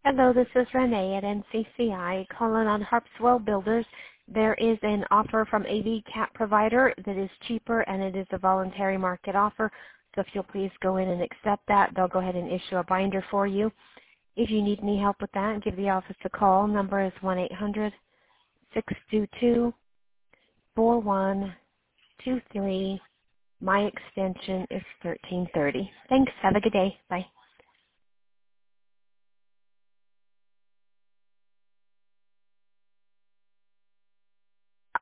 Hello, this is Renee at NCCI calling on Harpswell Builders. There is an offer from AV Cat Provider that is cheaper, and it is a voluntary market offer. So if you'll please go in and accept that, they'll go ahead and issue a binder for you. If you need any help with that, give the office a call. Number is 1-800-622-4123. My extension is 1330. Thanks. Have a good day. Bye.